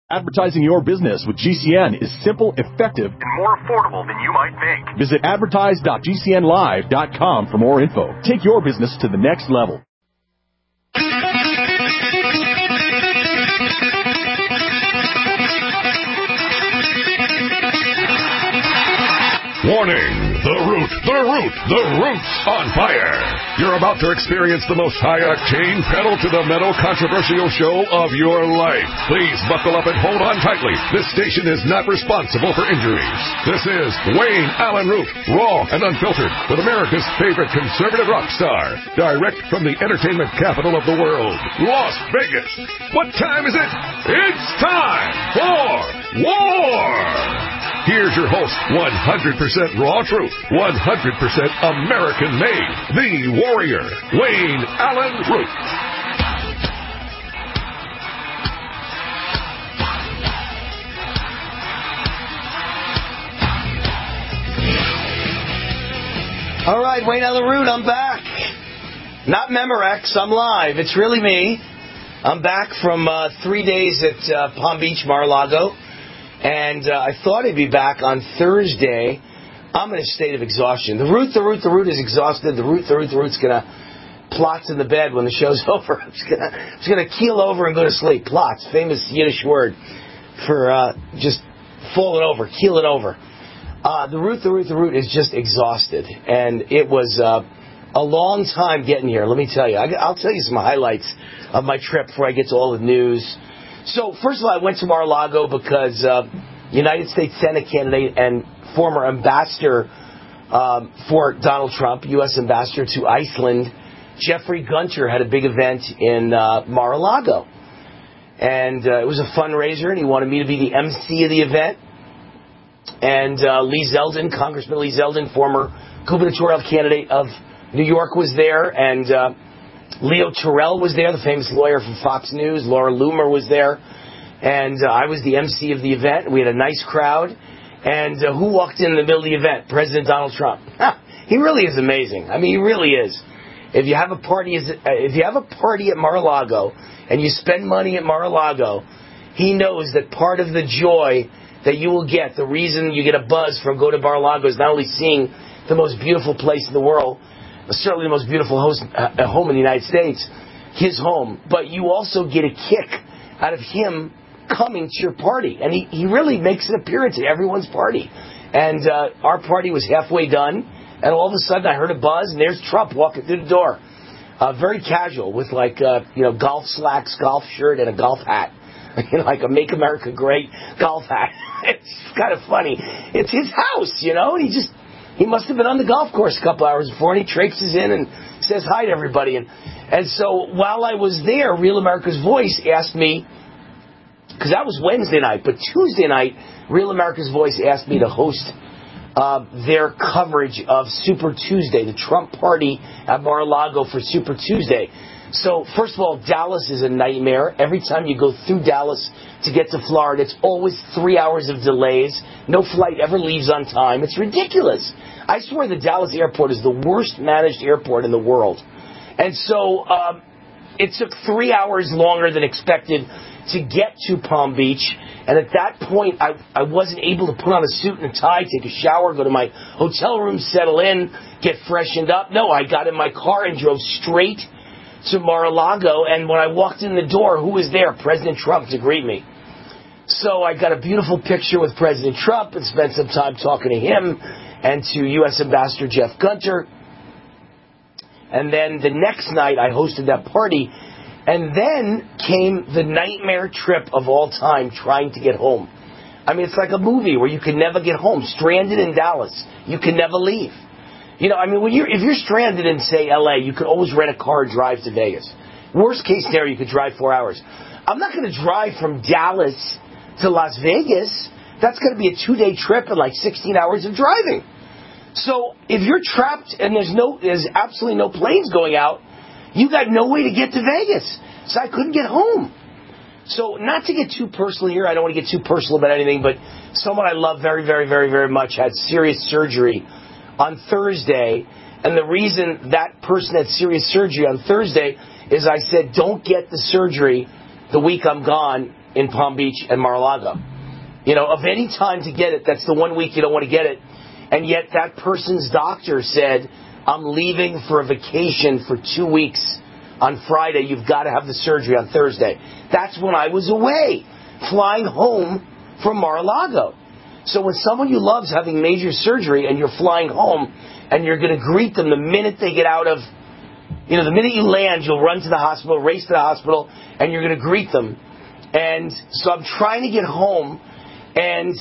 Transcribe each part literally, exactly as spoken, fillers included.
Advertising your business with G C N is simple, effective, and more affordable than you might think. Visit advertise dot g c n live dot com for more info. Take your business to the next level. Warning! The Root, the Root, the Root's on fire! You're about to experience the most high-octane, pedal-to-the-metal controversial show of your life. Please buckle up and hold on tightly. This station is not responsible for injuries. This is Wayne Allen Root, raw and unfiltered, with America's favorite conservative rock star. Direct from the entertainment capital of the world, Las Vegas. What time is it? It's time for war! Here's your host, one hundred percent raw truth, one hundred percent American-made, the warrior, Wayne Allen Root. All right, Wayne Allen Root, I'm back. Not Memorex, I'm live. It's really me. I'm back from uh, three days at uh, Palm Beach, Mar-a-Lago. And uh, I thought I'd be back on Thursday. I'm in a state of exhaustion. The Root, the Root, the Root is exhausted. The Root, the Root, the Root's going to plots in the bed when the show's over. I'm just going to just gonna keel over and go to sleep. Plots, famous Yiddish word for uh, just falling over, keeling over. Uh, the Root, the Root, the Root is just exhausted. And it was uh, a long time getting here, let me tell you. I, I'll tell you some highlights of my trip before I get to all the news. So, first of all, I went to Mar-a-Lago because uh, United States Senate candidate and former ambassador um, for Donald Trump, U S ambassador to Iceland, Jeffrey Gunter, had a big event in uh, Mar-a-Lago. And uh, it was a fundraiser, and he wanted me to be the M C of the event. And uh, Lee Zeldin, Congressman Lee Zeldin, former gubernatorial candidate of New York, was there, and Uh, Leo Terrell was there, the famous lawyer from Fox News. Laura Loomer was there. And uh, I was the M C of the event. We had a nice crowd. And uh, who walked in the middle of the event? President Donald Trump. He really is amazing. I mean, he really is. If you have a party, if you have a party at Mar-a-Lago and you spend money at Mar-a-Lago, he knows that part of the joy that you will get, the reason you get a buzz from go to Mar-a-Lago is not only seeing the most beautiful place in the world, certainly the most beautiful host, uh, home in the United States, his home, but you also get a kick out of him coming to your party. And he, he really makes an appearance at everyone's party. And uh, our party was halfway done, and all of a sudden I heard a buzz, and there's Trump walking through the door. Uh, very casual, with like, uh, you know, golf slacks, golf shirt, and a golf hat. You know, like a Make America Great golf hat. It's kind of funny. It's his house, you know, and he just... He must have been on the golf course a couple hours before, and he traipses in and says hi to everybody. And and so while I was there, Real America's Voice asked me, because that was Wednesday night, but Tuesday night, Real America's Voice asked me to host uh, their coverage of Super Tuesday, the Trump party at Mar-a-Lago for Super Tuesday. So, first of all, Dallas is a nightmare. Every time you go through Dallas to get to Florida, it's always three hours of delays. No flight ever leaves on time. It's ridiculous. I swear the Dallas airport is the worst managed airport in the world. And so um, it took three hours longer than expected to get to Palm Beach. And at that point, I, I wasn't able to put on a suit and a tie, take a shower, go to my hotel room, settle in, get freshened up. No, I got in my car and drove straight to Mar-a-Lago, and when I walked in the door, who was there? President Trump to greet me. So I got a beautiful picture with President Trump and spent some time talking to him and to U S Ambassador Jeff Gunter. And then the next night, I hosted that party, and then came the nightmare trip of all time trying to get home. I mean, it's like a movie where you can never get home. Stranded in Dallas. You can never leave. You know, I mean, when you're, if you're stranded in, say, L A, you could always rent a car and drive to Vegas. Worst case scenario, you could drive four hours. I'm not going to drive from Dallas to Las Vegas. That's going to be a two-day trip and like sixteen hours of driving. So if you're trapped and there's no, there's absolutely no planes going out, you got no way to get to Vegas. So I couldn't get home. So not to get too personal here, I don't want to get too personal about anything, but someone I love very, very, very, very much had serious surgery on Thursday, and the reason that person had serious surgery on Thursday is I said, don't get the surgery the week I'm gone. in Palm Beach and Mar-a-Lago. You know, of any time to get it, that's the one week you don't want to get it. And yet that person's doctor said, I'm leaving for a vacation for two weeks on Friday. You've got to have the surgery on Thursday. That's when I was away, flying home from Mar-a-Lago. So when someone you love is having major surgery and you're flying home and you're going to greet them the minute they get out of, you know, the minute you land, you'll run to the hospital, race to the hospital, and you're going to greet them. And so I'm trying to get home, and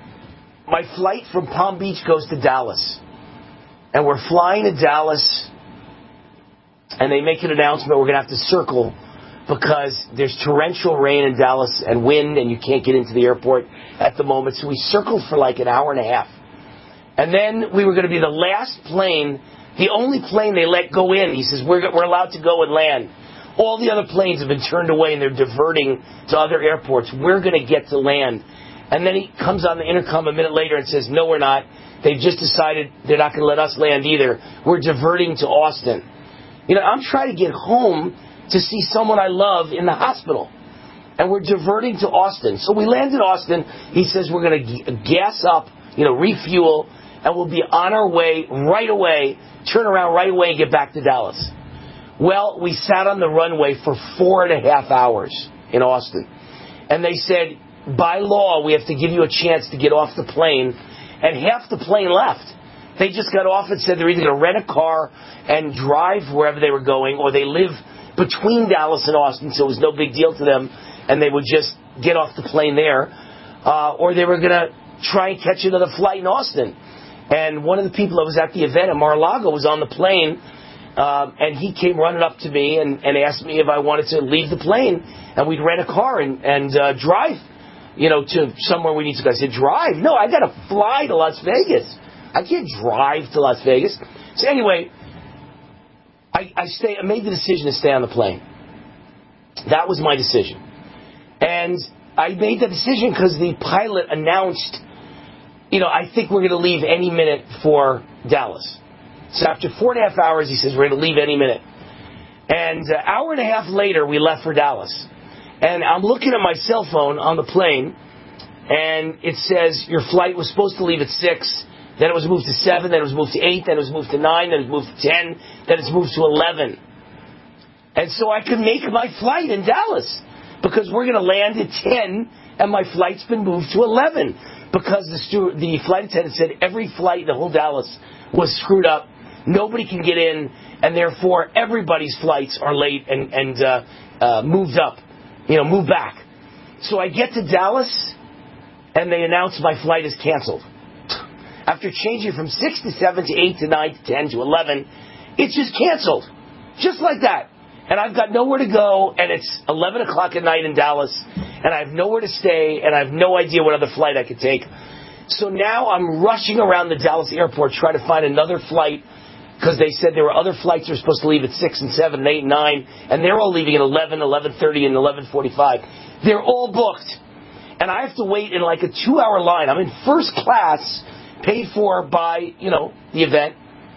my flight from Palm Beach goes to Dallas. And we're flying to Dallas, and they make an announcement we're going to have to circle because there's torrential rain in Dallas and wind, and you can't get into the airport at the moment. So we circled for like an hour and a half. And then we were going to be the last plane, the only plane they let go in. He says, we're, we're allowed to go and land. All the other planes have been turned away, and they're diverting to other airports. We're going to get to land. And then he comes on the intercom a minute later and says, no, we're not. They've just decided they're not going to let us land either. We're diverting to Austin. You know, I'm trying to get home to see someone I love in the hospital. And we're diverting to Austin. So we land in Austin. He says we're going to g- gas up, you know, refuel, and we'll be on our way right away, turn around right away and get back to Dallas. Well, we sat on the runway for four and a half hours in Austin. And they said, by law, we have to give you a chance to get off the plane. And half the plane left. They just got off and said they're either going to rent a car and drive wherever they were going, or they live between Dallas and Austin, so it was no big deal to them, and they would just get off the plane there. Uh, or they were going to try and catch another flight in Austin. And one of the people that was at the event at Mar-a-Lago was on the plane, uh, and he came running up to me and, and asked me if I wanted to leave the plane, and we'd rent a car and, and uh, drive, you know, to somewhere we need to go. I said, drive? No, I got to fly to Las Vegas. I can't drive to Las Vegas. So anyway, I, I, stay, I made the decision to stay on the plane. That was my decision. And I made that decision because the pilot announced, you know, I think we're going to leave any minute for Dallas. So after four and a half hours, he says, we're going to leave any minute. And an hour and a half later, we left for Dallas. And I'm looking at my cell phone on the plane, and it says your flight was supposed to leave at six. Then it was moved to seven. Then it was moved to eight. Then it was moved to nine. Then it was moved to ten. Then it's moved to eleven. And so I could make my flight in Dallas because we're going to land at ten, and my flight's been moved to eleven because the steward, the flight attendant said every flight in the whole Dallas was screwed up. Nobody can get in, and therefore everybody's flights are late and, and uh, uh, moved up. You know, move back. So I get to Dallas, and they announce my flight is canceled. After changing from six to seven to eight to nine to ten to eleven, it's just canceled. Just like that. And I've got nowhere to go, and it's eleven o'clock at night in Dallas, and I have nowhere to stay, and I have no idea what other flight I could take. So now I'm rushing around the Dallas airport trying to find another flight, because they said there were other flights that were supposed to leave at six and seven and eight and nine, and they're all leaving at eleven, eleven thirty, and eleven forty-five. They're all booked. And I have to wait in like a two-hour line. I'm in first class, paid for by, you know, the event.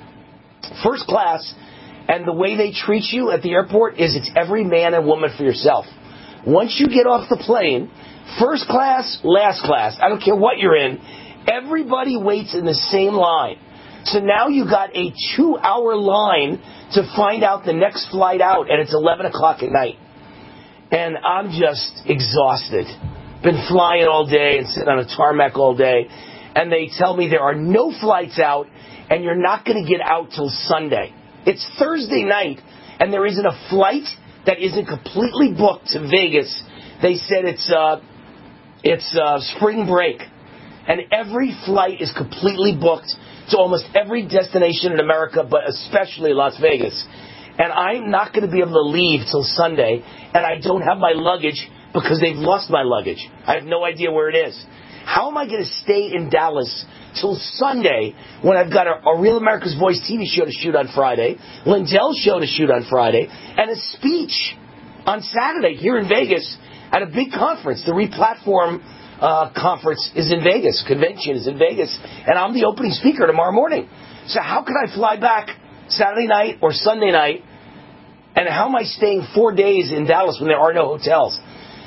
First class, and the way they treat you at the airport is it's every man and woman for yourself. Once you get off the plane, first class, last class, I don't care what you're in, everybody waits in the same line. So now you got a two-hour line to find out the next flight out, and it's eleven o'clock at night. And I'm just exhausted. Been flying all day and sitting on a tarmac all day. And they tell me there are no flights out, and you're not going to get out till Sunday. It's Thursday night, and there isn't a flight that isn't completely booked to Vegas. They said it's uh, it's uh, spring break, and every flight is completely booked to almost every destination in America, but especially Las Vegas. And I'm not going to be able to leave till Sunday, and I don't have my luggage because they've lost my luggage. I have no idea where it is. How am I going to stay in Dallas till Sunday when I've got a, a Real America's Voice T V show to shoot on Friday, Lindell's show to shoot on Friday, and a speech on Saturday here in Vegas at a big conference? The Replatform uh, conference is in Vegas, convention is in Vegas, and I'm the opening speaker tomorrow morning. So how can I fly back Saturday night or Sunday night, and how am I staying four days in Dallas when there are no hotels?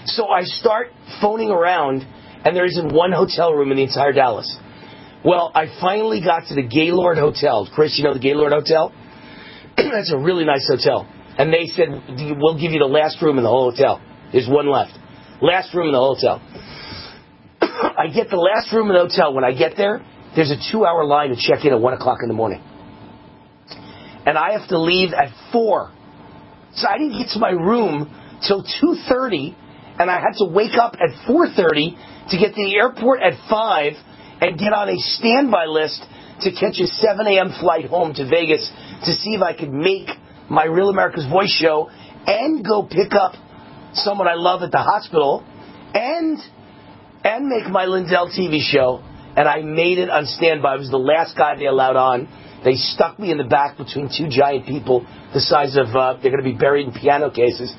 So I start phoning around, and there isn't one hotel room in the entire Dallas. Well, I finally got to the Gaylord Hotel. Chris, you know the Gaylord Hotel? That's a really nice hotel. And they said, we'll give you the last room in the whole hotel. There's one left. Last room in the whole hotel. I get the last room in the hotel. When I get there, there's a two-hour line to check in at one o'clock in the morning. And I have to leave at four. So I didn't get to my room till two thirty, and I had to wake up at four thirty to get to the airport at five and get on a standby list to catch a seven a.m. flight home to Vegas to see if I could make my Real America's Voice show and go pick up someone I love at the hospital and and make my Lindell T V show. And I made it on standby. I was the last guy they allowed on. They stuck me in the back between two giant people the size of, uh, they're going to be buried in piano cases.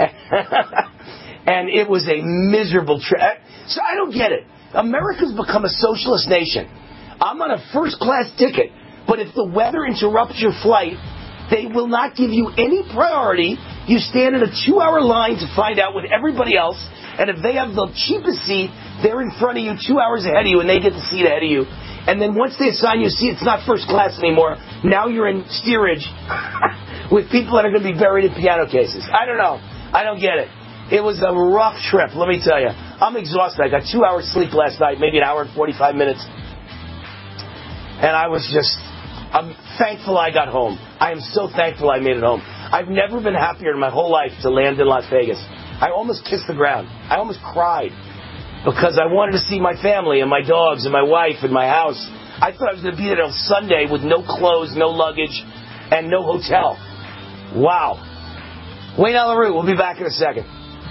And it was a miserable trip. So I don't get it. America's become a socialist nation. I'm on a first-class ticket, but if the weather interrupts your flight, they will not give you any priority. You stand in a two-hour line to find out with everybody else, and if they have the cheapest seat, they're in front of you two hours ahead of you, and they get the seat ahead of you. And then once they assign you a seat, it's not first class anymore. Now you're in steerage with people that are going to be buried in piano cases. I don't know. I don't get it. It was a rough trip, let me tell you. I'm exhausted. I got two hours sleep last night, maybe an hour and forty-five minutes. And I was just, I'm thankful I got home. I am so thankful I made it home. I've never been happier in my whole life to land in Las Vegas. I almost kissed the ground. I almost cried because I wanted to see my family and my dogs and my wife and my house. I thought I was going to be there till Sunday with no clothes, no luggage, and no hotel. Wow. Wayne Allyn Root, we'll be back in a second.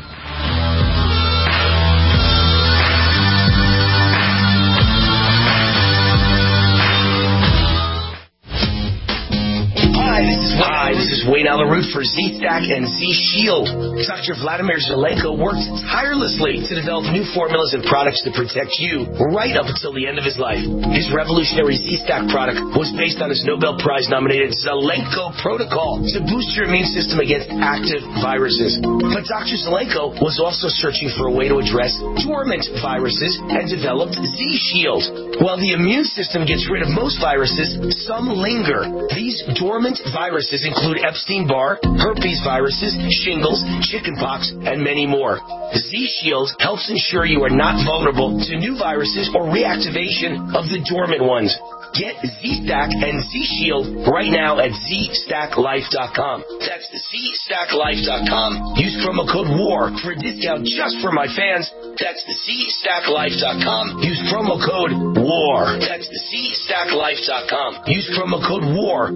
Hi, this is Wayne, Hi, this is Wayne Allyn Root for Z-Stack and Z-Shield. Doctor Vladimir Zelenko worked tirelessly to develop new formulas and products to protect you right up until the end of his life. His revolutionary Z-Stack product was based on his Nobel Prize-nominated Zelenko protocol to boost your immune system against active viruses. But Doctor Zelenko was also searching for a way to address dormant viruses and developed Z-Shield. While the immune system gets rid of most viruses, some linger. These dormant viruses include Epstein-Barr, herpes viruses, shingles, chickenpox, and many more. Z-Shield helps ensure you are not vulnerable to new viruses or reactivation of the dormant ones. Get Z-Stack and Z-Shield right now at Z Stack Life dot com. That's Z Stack Life dot com. Use promo code WAR for a discount just for my fans. That's Z Stack Life dot com. Use promo code WAR. That's Z Stack Life dot com. Use promo code WAR.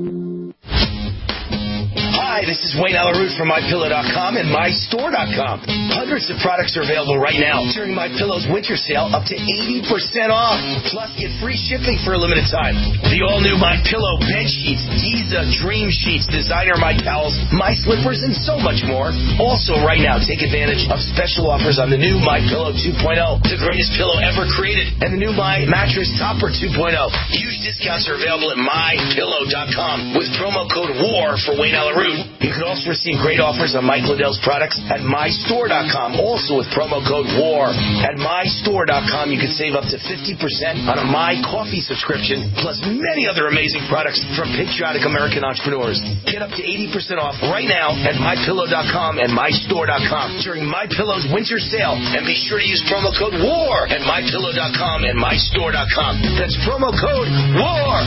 Hi, this is Wayne Allyn Root from My Pillow dot com and My Store dot com. Hundreds of products are available right now during MyPillow's winter sale, up to eighty percent off. Plus, get free shipping for a limited time. The all-new MyPillow bed sheets, Giza Dream Sheets, designer My Towels, My Slippers, and so much more. Also, right now, take advantage of special offers on the new MyPillow two point oh, the greatest pillow ever created, and the new My Mattress Topper two point oh. Huge discounts are available at My Pillow dot com with promo code WAR for Wayne Allyn Root. You can also receive great offers on Mike Lindell's products at My Store dot com, also with promo code WAR. At My Store dot com, you can save up to fifty percent on a My Coffee subscription, plus many other amazing products from patriotic American entrepreneurs. Get up to eighty percent off right now at My Pillow dot com and My Store dot com during MyPillow's winter sale. And be sure to use promo code WAR at My Pillow dot com and My Store dot com. That's promo code WAR.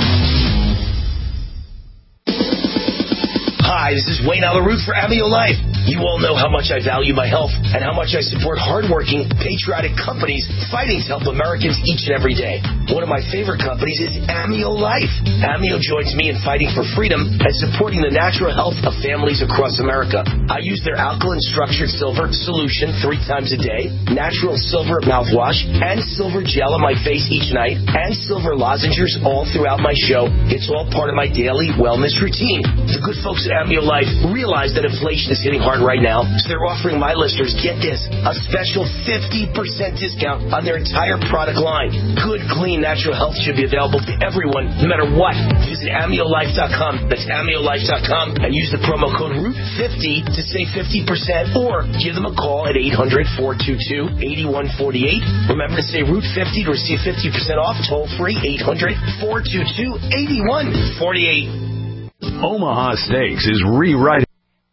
Hi, this is Wayne Allyn Root for Amio Life. You all know how much I value my health and how much I support hardworking, patriotic companies fighting to help Americans each and every day. One of my favorite companies is Amio Life. Amio joins me in fighting for freedom and supporting the natural health of families across America. I use their alkaline structured silver solution three times a day, natural silver mouthwash, and silver gel on my face each night, and silver lozenges all throughout my show. It's all part of my daily wellness routine. The good folks at Amio AmioLife realize that inflation is hitting hard right now, so they're offering my listeners, get this, a special fifty percent discount on their entire product line. Good, clean, natural health should be available to everyone, no matter what. Visit amio life dot com. That's amio life dot com and use the promo code root fifty to save fifty percent, or give them a call at eight hundred, four two two, eight one four eight. Remember to say root fifty to receive fifty percent off. Toll free, eight hundred, four two two, eight one four eight. Omaha Steaks is rewriting.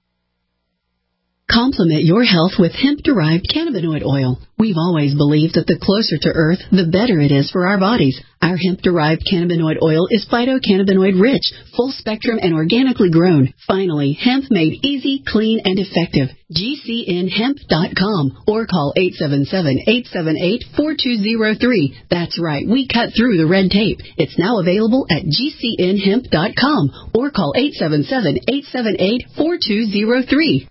Complement your health with hemp-derived cannabinoid oil. We've always believed that the closer to Earth, the better it is for our bodies. Our hemp-derived cannabinoid oil is phytocannabinoid-rich, full-spectrum, and organically grown. Finally, hemp made easy, clean, and effective. G C N hemp dot com or call eight seven seven, eight seven eight, four two zero three. That's right, we cut through the red tape. It's now available at G C N hemp dot com or call eight seven seven, eight seven eight, four two zero three.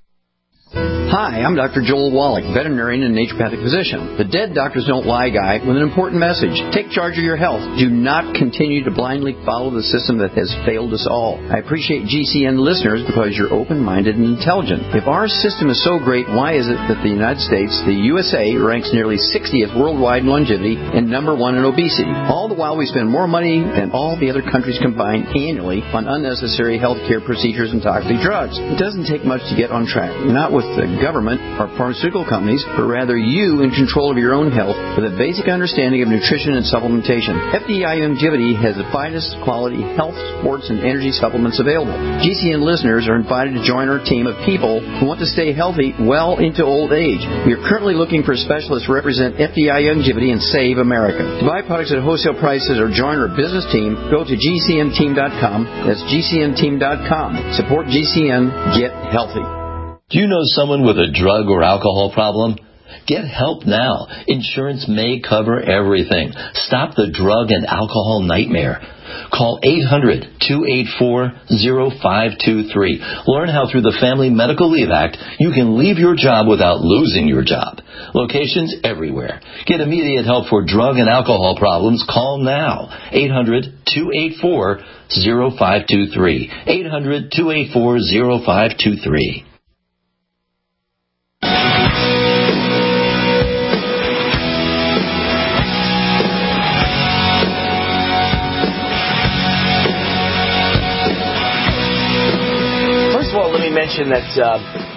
Hi, I'm Doctor Joel Wallach, veterinarian and naturopathic physician. The Dead Doctors Don't Lie guy with an important message. Take charge of your health. Do not continue to blindly follow the system that has failed us all. I appreciate G C N listeners because you're open-minded and intelligent. If our system is so great, why is it that the United States, the U S A, ranks nearly sixtieth worldwide in longevity and number one in obesity? All the while we spend more money than all the other countries combined annually on unnecessary healthcare procedures and toxic drugs. It doesn't take much to get on track. Not with the government or pharmaceutical companies, but rather you in control of your own health with a basic understanding of nutrition and supplementation. F D I Longevity has the finest quality health, sports, and energy supplements available. G C N listeners are invited to join our team of people who want to stay healthy well into old age. We are currently looking for specialists to represent F D I Longevity and Save America. To buy products at wholesale prices or join our business team, go to G C N team dot com. That's G C N team dot com. Support G C N. Get healthy. Do you know someone with a drug or alcohol problem? Get help now. Insurance may cover everything. Stop the drug and alcohol nightmare. Call eight hundred, two eight four, zero five two three. Learn how through the Family Medical Leave Act you can leave your job without losing your job. Locations everywhere. Get immediate help for drug and alcohol problems. Call now. eight hundred, two eight four, zero five two three. eight hundred, two eight four, zero five two three. Mention that uh,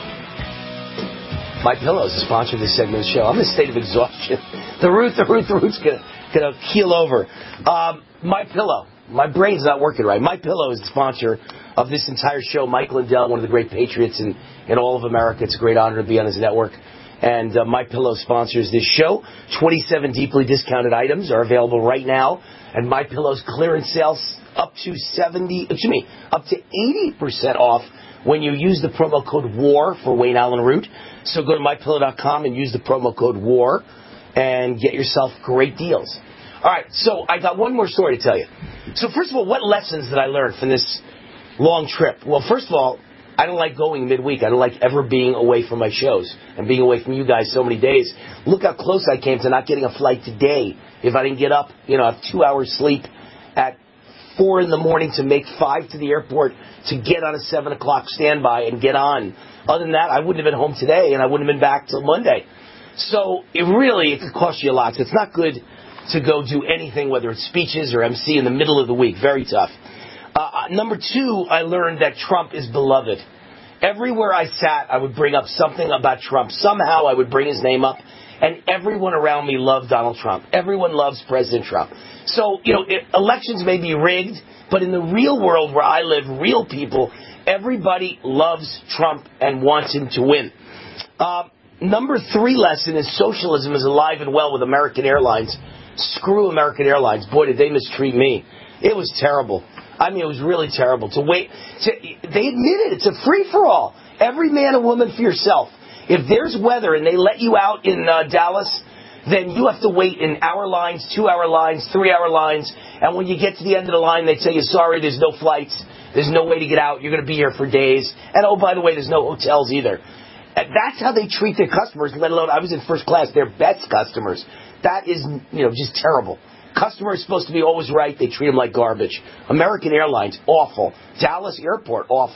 My Pillow is a sponsor of this segment of the show. I'm in a state of exhaustion. The root, the root, the root's gonna gonna keel over. Um, My Pillow, my brain's not working right. My Pillow is the sponsor of this entire show. Mike Lindell, one of the great patriots in, in all of America. It's a great honor to be on his network. And uh, My Pillow sponsors this show. twenty-seven deeply discounted items are available right now, and My Pillow's clearance sales up to seventy, excuse me, up to eighty percent off when you use the promo code WAR for Wayne Allen Root. So go to my pillow dot com and use the promo code WAR and get yourself great deals. All right, so I got one more story to tell you. So first of all, what lessons did I learn from this long trip? Well, first of all, I don't like going midweek. I don't like ever being away from my shows and being away from you guys so many days. Look how close I came to not getting a flight today if I didn't get up, you know, have two hours sleep at four in the morning to make five to the airport to get on a seven o'clock standby and get on. Other than that, I wouldn't have been home today and I wouldn't have been back till Monday. So it really, it could cost you a lot. It's not good to go do anything, whether it's speeches or M C in the middle of the week. Very tough. Uh, number two, I learned that Trump is beloved. Everywhere I sat, I would bring up something about Trump. Somehow I would bring his name up, and everyone around me loved Donald Trump. Everyone loves President Trump. So, you know, it, elections may be rigged, but in the real world where I live, real people, everybody loves Trump and wants him to win. Uh, number three lesson is socialism is alive and well with American Airlines. Screw American Airlines. Boy, did they mistreat me. It was terrible. I mean, it was really terrible. To wait, to, they admitted it's a free-for-all. Every man and woman for yourself. If there's weather and they let you out in uh, Dallas, then you have to wait in hour lines, two-hour lines, three-hour lines. And when you get to the end of the line, they tell you, sorry, there's no flights. There's no way to get out. You're going to be here for days. And, oh, by the way, there's no hotels either. And that's how they treat their customers, let alone I was in first class. They're best customers. That is, you know, just terrible. Customer is supposed to be always right. They treat them like garbage. American Airlines, awful. Dallas Airport, awful.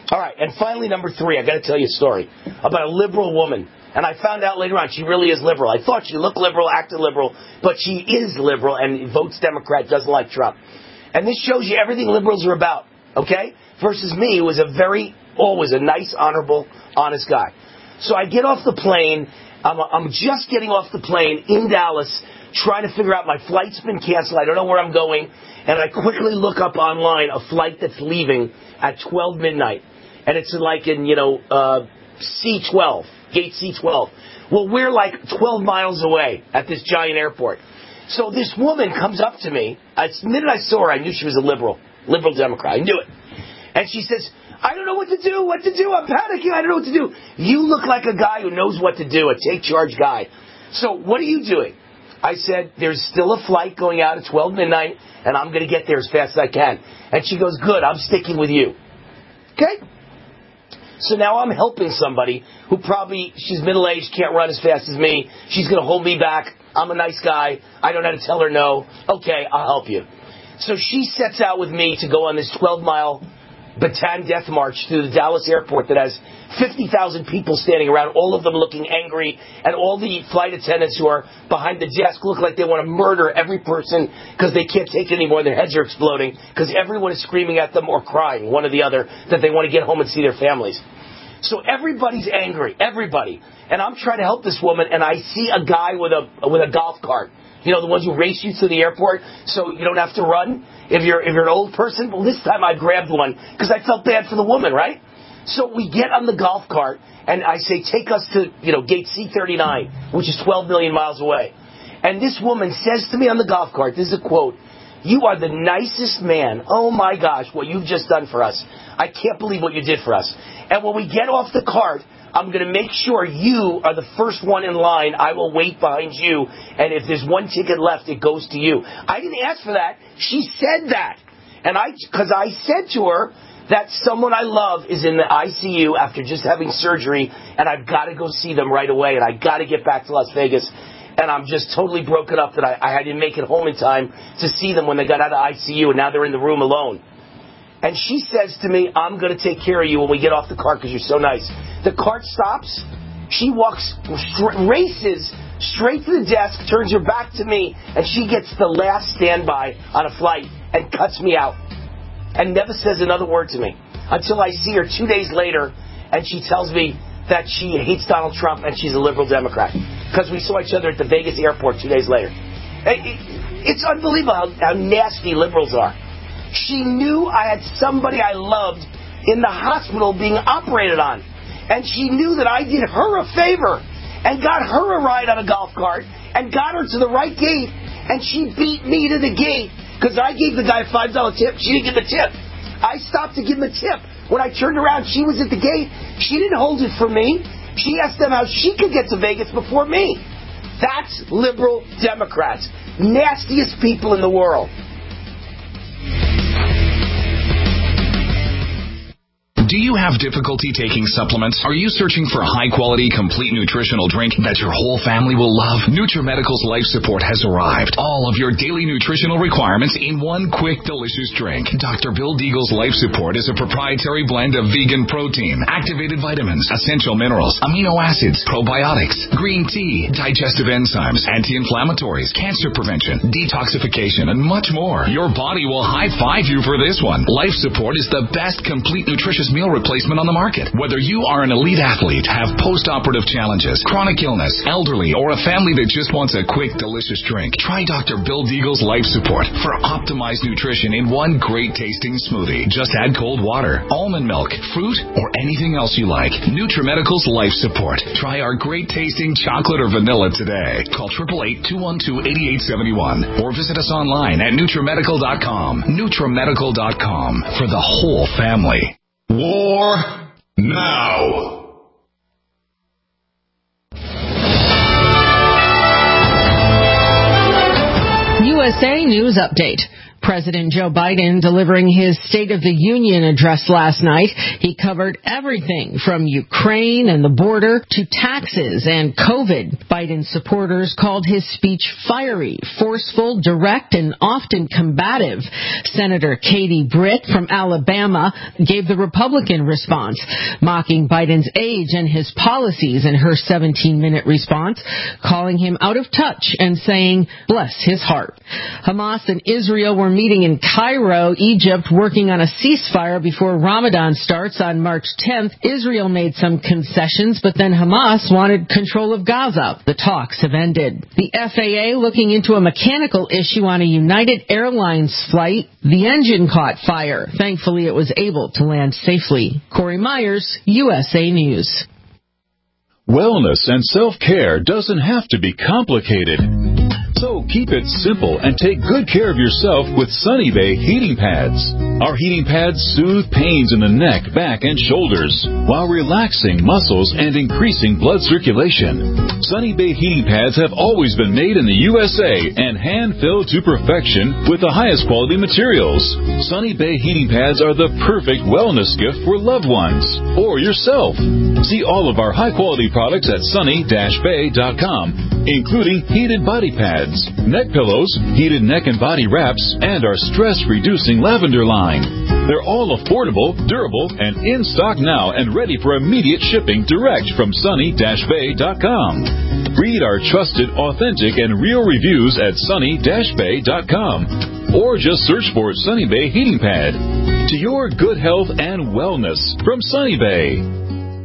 All right, and finally, number three, I got to tell you a story about a liberal woman. And I found out later on she really is liberal. I thought she looked liberal, acted liberal, but she is liberal and votes Democrat, doesn't like Trump. And this shows you everything liberals are about, okay? Versus me, who was a very, always a nice, honorable, honest guy. So I get off the plane. I'm, I'm just getting off the plane in Dallas, trying to figure out my flight's been canceled. I don't know where I'm going. And I quickly look up online a flight that's leaving at twelve midnight. And it's like in, you know, uh, C twelve, gate C twelve. Well, we're like twelve miles away at this giant airport. So this woman comes up to me. The minute I saw her, I knew she was a liberal, liberal Democrat. I knew it. And she says, I don't know what to do, what to do. I'm panicking. I don't know what to do. You look like a guy who knows what to do, a take-charge guy. So what are you doing? I said, there's still a flight going out at twelve midnight, and I'm going to get there as fast as I can. And she goes, good, I'm sticking with you. Okay? So now I'm helping somebody who probably, she's middle-aged, can't run as fast as me. She's going to hold me back. I'm a nice guy. I don't know how to tell her no. Okay, I'll help you. So she sets out with me to go on this twelve-mile Bataan Death March through the Dallas airport that has fifty thousand people standing around, all of them looking angry, and all the flight attendants who are behind the desk look like they want to murder every person because they can't take it anymore. Their heads are exploding because everyone is screaming at them or crying, one or the other, that they want to get home and see their families. So everybody's angry, everybody. And I'm trying to help this woman, and I see a guy with a with a golf cart. You know, the ones who race you to the airport so you don't have to run if you're if you're an old person. Well, this time I grabbed one because I felt bad for the woman, right? So we get on the golf cart, and I say, take us to, you know, gate C thirty-nine, which is twelve million miles away. And this woman says to me on the golf cart, this is a quote, you are the nicest man. Oh, my gosh, what you've just done for us. I can't believe what you did for us. And when we get off the cart, I'm going to make sure you are the first one in line. I will wait behind you. And if there's one ticket left, it goes to you. I didn't ask for that. She said that. And I, because I said to her that someone I love is in the I C U after just having surgery, and I've got to go see them right away, and I've got to get back to Las Vegas. And I'm just totally broken up that I, I didn't make it home in time to see them when they got out of I C U, and now they're in the room alone. And she says to me, I'm going to take care of you when we get off the cart because you're so nice. The cart stops. She walks, stra- races straight to the desk, turns her back to me, and she gets the last standby on a flight and cuts me out. And never says another word to me until I see her two days later, and she tells me that she hates Donald Trump and she's a liberal Democrat because we saw each other at the Vegas airport two days later. It's unbelievable how, how nasty liberals are. She knew I had somebody I loved in the hospital being operated on. And she knew that I did her a favor and got her a ride on a golf cart and got her to the right gate. And she beat me to the gate because I gave the guy a five dollar tip. She didn't give him a tip. I stopped to give him a tip. When I turned around, she was at the gate. She didn't hold it for me. She asked them how she could get to Vegas before me. That's liberal Democrats. Nastiest people in the world. Do you have difficulty taking supplements? Are you searching for a high-quality, complete nutritional drink that your whole family will love? NutriMedical's Life Support has arrived. All of your daily nutritional requirements in one quick, delicious drink. Doctor Bill Deagle's Life Support is a proprietary blend of vegan protein, activated vitamins, essential minerals, amino acids, probiotics, green tea, digestive enzymes, anti-inflammatories, cancer prevention, detoxification, and much more. Your body will high-five you for this one. Life Support is the best complete nutritious meal replacement on the market. Whether you are an elite athlete, have post-operative challenges, chronic illness, elderly, or a family that just wants a quick, delicious drink, try Doctor Bill Deagle's Life Support for optimized nutrition in one great-tasting smoothie. Just add cold water, almond milk, fruit, or anything else you like. NutriMedical's Life Support. Try our great-tasting chocolate or vanilla today. Call eight eight eight, two one two, eight eight seven one or visit us online at NutriMedical dot com. NutriMedical dot com for the whole family. War now. U S A News Update. President Joe Biden delivering his State of the Union address last night. He covered everything from Ukraine and the border to taxes and COVID. Biden supporters called his speech fiery, forceful, direct, and often combative. Senator Katie Britt from Alabama gave the Republican response, mocking Biden's age and his policies in her seventeen-minute response, calling him out of touch and saying, bless his heart. Hamas and Israel were meeting in Cairo, Egypt, working on a ceasefire before Ramadan starts on March tenth. Israel made some concessions, but then Hamas wanted control of Gaza. The talks have ended. The F A A looking into a mechanical issue on a United Airlines flight. The engine caught fire. Thankfully, it was able to land safely. Corey Myers, U S A News. Wellness and self-care doesn't have to be complicated. So keep it simple and take good care of yourself with Sunny Bay heating pads. Our heating pads soothe pains in the neck, back, and shoulders while relaxing muscles and increasing blood circulation. Sunny Bay heating pads have always been made in the U S A and hand-filled to perfection with the highest quality materials. Sunny Bay heating pads are the perfect wellness gift for loved ones or yourself. See all of our high-quality products at sunny dash bay dot com, including heated body pads, neck pillows, heated neck and body wraps, and our stress-reducing lavender line. They're all affordable, durable, and in stock now and ready for immediate shipping direct from sunny dash bay dot com. Read our trusted, authentic, and real reviews at sunny dash bay dot com. Or just search for Sunny Bay Heating Pad. To your good health and wellness from Sunny Bay.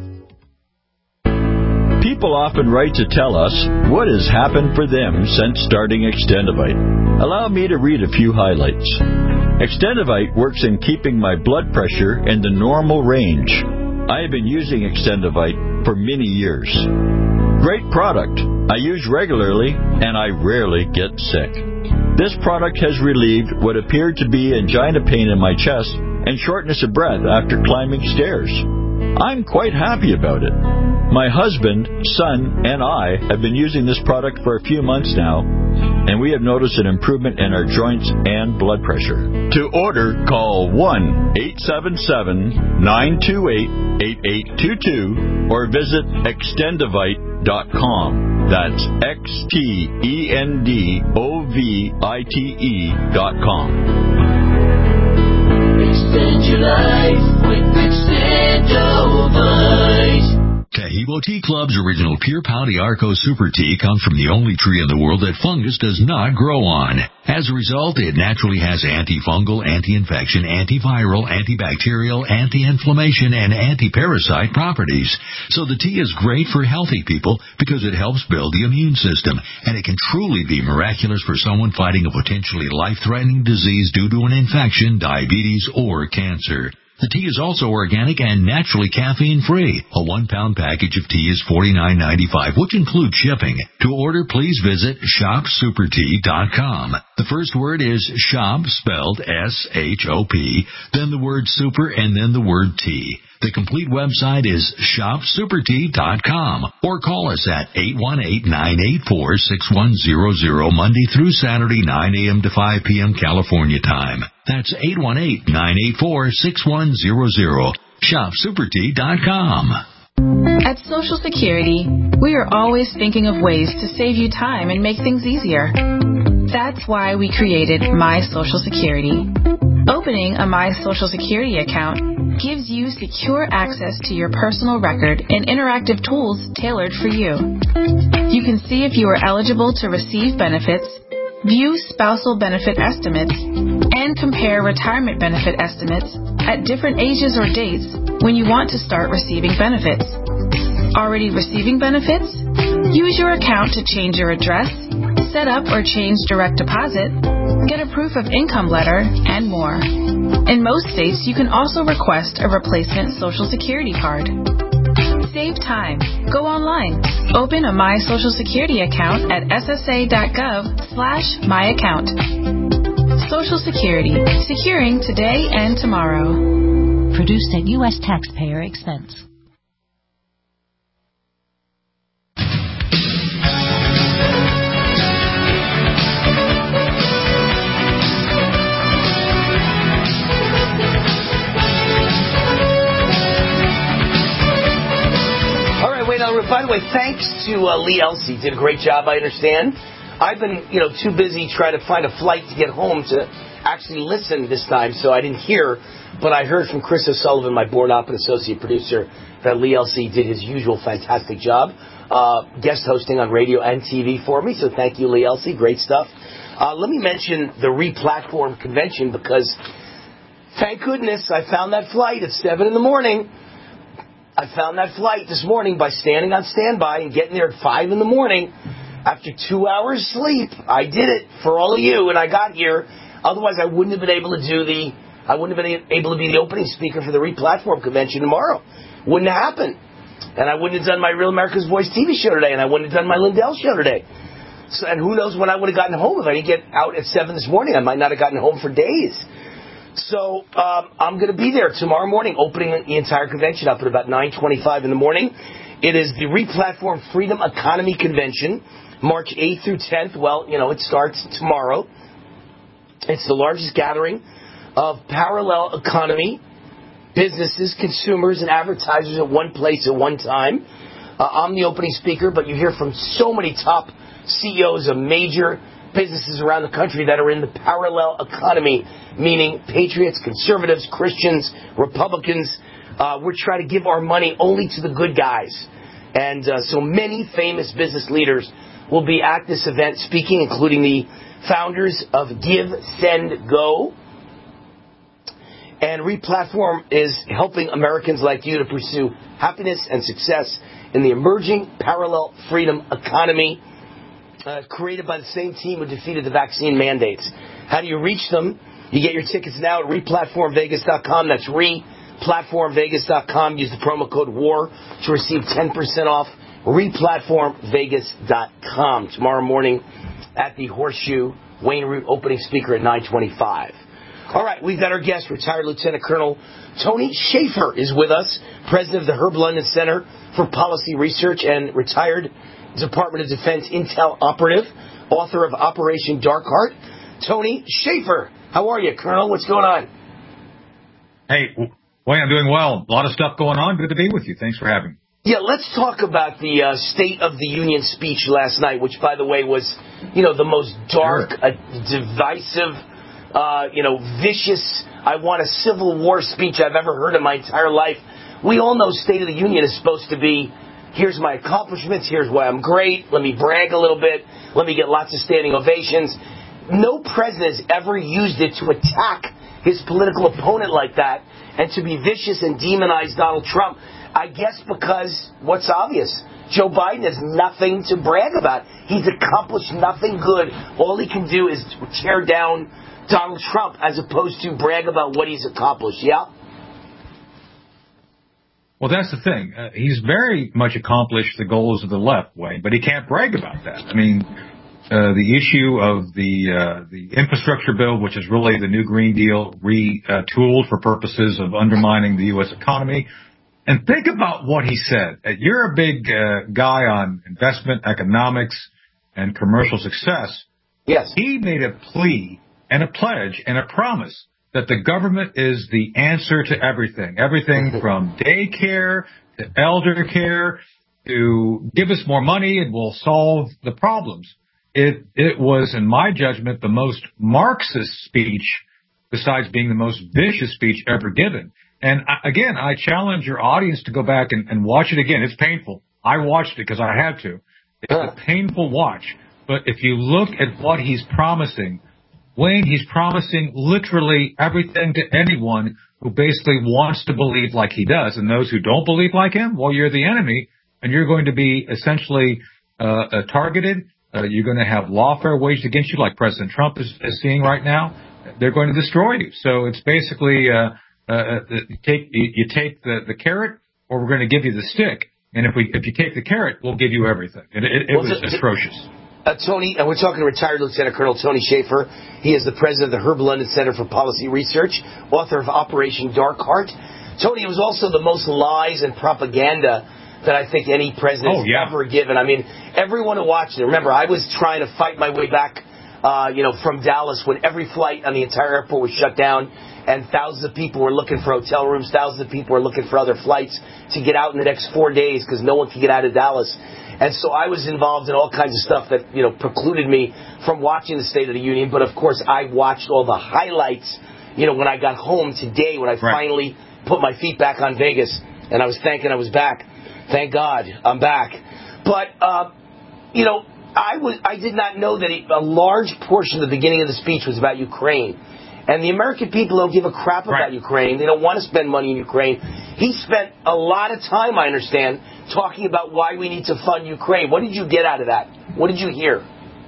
People often write to tell us what has happened for them since starting Extendivite. Allow me to read a few highlights. Extendivite works in keeping my blood pressure in the normal range. I have been using Extendivite for many years. Great product. I use regularly and I rarely get sick. This product has relieved what appeared to be angina pain in my chest and shortness of breath after climbing stairs. I'm quite happy about it. My husband, son, and I have been using this product for a few months now, and we have noticed an improvement in our joints and blood pressure. To order, call one eight seven seven, nine two eight, eight eight two two or visit extendivite dot com. That's X T E N D O V I T E dot com. Extend your life with Extendivite. Taheebo Tea Club's original Pure Pau D'Arco Super Tea comes from the only tree in the world that fungus does not grow on. As a result, it naturally has antifungal, anti-infection, antiviral, antibacterial, anti-inflammation, and anti-parasite properties. So the tea is great for healthy people because it helps build the immune system, and it can truly be miraculous for someone fighting a potentially life-threatening disease due to an infection, diabetes, or cancer. The tea is also organic and naturally caffeine-free. A one-pound package of tea is forty-nine ninety-five, which includes shipping. To order, please visit shop super tea dot com. The first word is shop, spelled S H O P, then the word super, and then the word tea. The complete website is shop super tea dot com, or call us at eight one eight, nine eight four, six one zero zero Monday through Saturday, nine a.m. to five p.m. California time. That's eight one eight, nine eight four, six one zero zero. shop super tea dot com. At Social Security, we are always thinking of ways to save you time and make things easier. That's why we created My Social Security. Opening a My Social Security account gives you secure access to your personal record and interactive tools tailored for you. You can see if you are eligible to receive benefits, view spousal benefit estimates, and compare retirement benefit estimates at different ages or dates when you want to start receiving benefits. Already receiving benefits? Use your account to change your address, set up or change direct deposit, get a proof of income letter, and more. In most states, you can also request a replacement Social Security card. Save time. Go online. Open a My Social Security account at S S A dot gov slash my account. Social Security. Securing today and tomorrow. Produced at U S taxpayer expense. way, thanks to uh, Lee Elsey. Did a great job, I understand. I've been, you know, too busy trying to find a flight to get home to actually listen this time, so I didn't hear. But I heard from Chris O'Sullivan, my board-op and associate producer, that Lee Elsey did his usual fantastic job, uh, guest hosting on radio and T V for me. So thank you, Lee Elsey. Great stuff. Uh, let me mention the Replatform convention because, thank goodness, I found that flight at seven in the morning. I found that flight this morning by standing on standby and getting there at five in the morning. After two hours sleep, I did it for all of you, and I got here. Otherwise, I wouldn't have been able to do the, I wouldn't have been able to be the opening speaker for the Replatform convention tomorrow. Wouldn't have happened. And I wouldn't have done my Real America's Voice T V show today, and I wouldn't have done my Lindell show today. So, and who knows when I would have gotten home. If I didn't get out at seven this morning, I might not have gotten home for days. So um, I'm going to be there tomorrow morning, opening the entire convention up at about nine twenty-five in the morning. It is the Replatform Freedom Economy Convention, March eighth through tenth. Well, you know, it starts tomorrow. It's the largest gathering of parallel economy, businesses, consumers, and advertisers at one place at one time. Uh, I'm the opening speaker, but you hear from so many top C E Os of major businesses around the country that are in the parallel economy, meaning patriots, conservatives, Christians, Republicans. Uh, we're trying to give our money only to the good guys. And uh, so many famous business leaders will be at this event speaking, including the founders of Give, Send, Go. And Replatform is helping Americans like you to pursue happiness and success in the emerging parallel freedom economy, uh, created by the same team who defeated the vaccine mandates. How do you reach them? You get your tickets now at replatform vegas dot com. That's replatform vegas dot com. Use the promo code WAR to receive ten percent off. replatform vegas dot com. Tomorrow morning at the Horseshoe, Wayne Root opening speaker at nine twenty-five. All right, we've got our guest, retired Lieutenant Colonel Tony Shaffer is with us, president of the Herb London Center for Policy Research and retired Department of Defense intel operative, author of Operation Dark Heart. Tony Shaffer, how are you, Colonel? What's going on? Hey, Wayne, I'm doing well. A lot of stuff going on. Good to be with you. Thanks for having me. Yeah, let's talk about the uh, State of the Union speech last night, which, by the way, was, you know, the most dark, sure. uh, divisive, Uh, you know, vicious, I want a civil war speech I've ever heard in my entire life. We all know State of the Union is supposed to be, here's my accomplishments, here's why I'm great, let me brag a little bit, let me get lots of standing ovations. No president has ever used it to attack his political opponent like that and to be vicious and demonize Donald Trump. I guess because, what's obvious, Joe Biden has nothing to brag about. He's accomplished nothing good. All he can do is tear down Donald Trump as opposed to brag about what he's accomplished, yeah? Well, that's the thing. Uh, he's very much accomplished the goals of the left, Wayne, but he can't brag about that. I mean, uh, the issue of the uh, the infrastructure bill, which is really the new Green Deal retooled for purposes of undermining the U S economy. And think about what he said. Uh, you're a big uh, guy on investment, economics, and commercial success. Yes. He made a plea and a pledge and a promise that the government is the answer to everything. Everything from daycare to elder care to give us more money and we'll solve the problems. It it was, in my judgment, the most Marxist speech, besides being the most vicious speech ever given. And I, again, I challenge your audience to go back and, and watch it again. It's painful. I watched it because I had to. It's a painful watch. But if you look at what he's promising, Wayne, he's promising literally everything to anyone who basically wants to believe like he does. And those who don't believe like him, well, you're the enemy, and you're going to be essentially uh, uh, targeted. Uh, you're going to have lawfare waged against you like President Trump is, is seeing right now. They're going to destroy you. So it's basically uh, uh, you take you take the, the carrot, or we're going to give you the stick. And if we if you take the carrot, we'll give you everything. It, it, it well, was the, atrocious. Uh, Tony, and we're talking to retired Lieutenant Colonel Tony Shaffer. He is the president of the Herb London Center for Policy Research, author of Operation Dark Heart. Tony, it was also the most lies and propaganda that I think any president has oh, yeah. ever given. I mean, everyone who watched it, remember, I was trying to fight my way back uh, you know, from Dallas when every flight on the entire airport was shut down and thousands of people were looking for hotel rooms, thousands of people were looking for other flights to get out in the next four days because no one could get out of Dallas. And so I was involved in all kinds of stuff that, you know, precluded me from watching the State of the Union. But, of course, I watched all the highlights, you know, when I got home today, when I right. finally put my feet back on Vegas. And I was thinking I was back. Thank God I'm back. But, uh, you know, I was I did not know that a large portion of the beginning of the speech was about Ukraine. And the American people don't give a crap about right. Ukraine. They don't want to spend money in Ukraine. He spent a lot of time, I understand, talking about why we need to fund Ukraine. What did you get out of that? What did you hear?